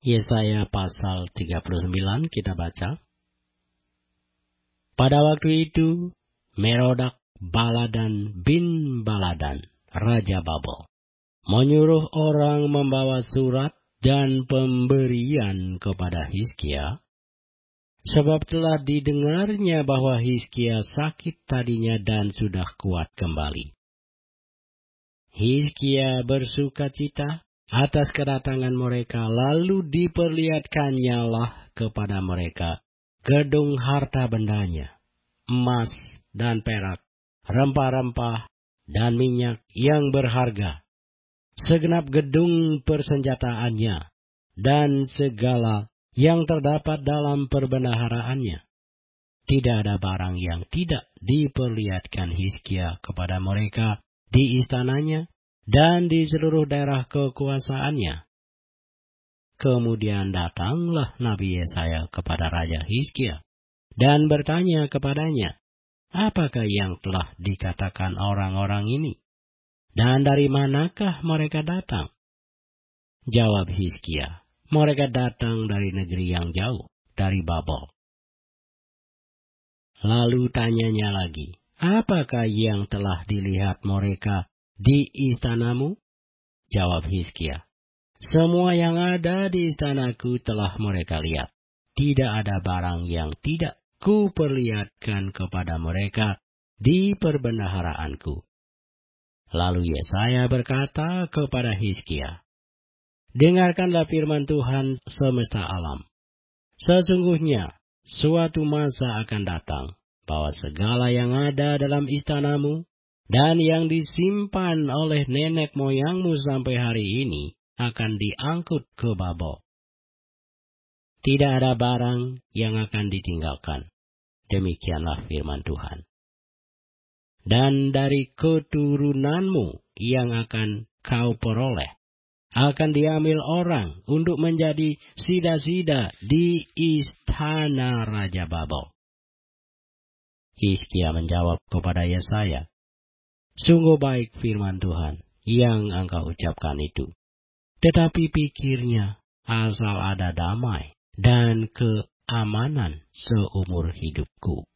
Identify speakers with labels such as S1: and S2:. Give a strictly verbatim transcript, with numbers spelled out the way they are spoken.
S1: Yesaya pasal tiga puluh sembilan kita baca. Pada waktu itu, Merodak Baladan bin Baladan, Raja Babel, menyuruh orang membawa surat dan pemberian kepada Hizkia, sebab telah didengarnya bahwa Hizkia sakit tadinya dan sudah kuat kembali. Hizkia bersuka cita atas kedatangan mereka, lalu diperlihatkannya lah kepada mereka gedung harta bendanya, emas dan perak, rempah-rempah dan minyak yang berharga, segenap gedung persenjataannya, dan segala yang terdapat dalam perbendaharaannya. Tidak ada barang yang tidak diperlihatkan Hizkia kepada mereka di istananya dan di seluruh daerah kekuasaannya. Kemudian datanglah Nabi Yesaya kepada Raja Hizkia dan bertanya kepadanya, apakah yang telah dikatakan orang-orang ini? Dan dari manakah mereka datang? Jawab Hizkia, mereka datang dari negeri yang jauh, dari Babel. Lalu tanyanya lagi, apakah yang telah dilihat mereka di istanamu? Jawab Hizkia, semua yang ada di istanaku telah mereka lihat. Tidak ada barang yang tidak kuperlihatkan kepada mereka di perbendaharaanku. Lalu Yesaya berkata kepada Hizkia, dengarkanlah firman Tuhan semesta alam. Sesungguhnya suatu masa akan datang, bahwa segala yang ada dalam istanamu dan yang disimpan oleh nenek moyangmu sampai hari ini akan diangkut ke Babel. Tidak ada barang yang akan ditinggalkan. Demikianlah firman Tuhan. Dan dari keturunanmu yang akan kau peroleh, akan diambil orang untuk menjadi sida-sida di istana Raja Babel. Hizkia menjawab kepada Yesaya, sungguh baik firman Tuhan yang engkau ucapkan itu. Tetapi pikirnya, asal ada damai dan keamanan seumur hidupku.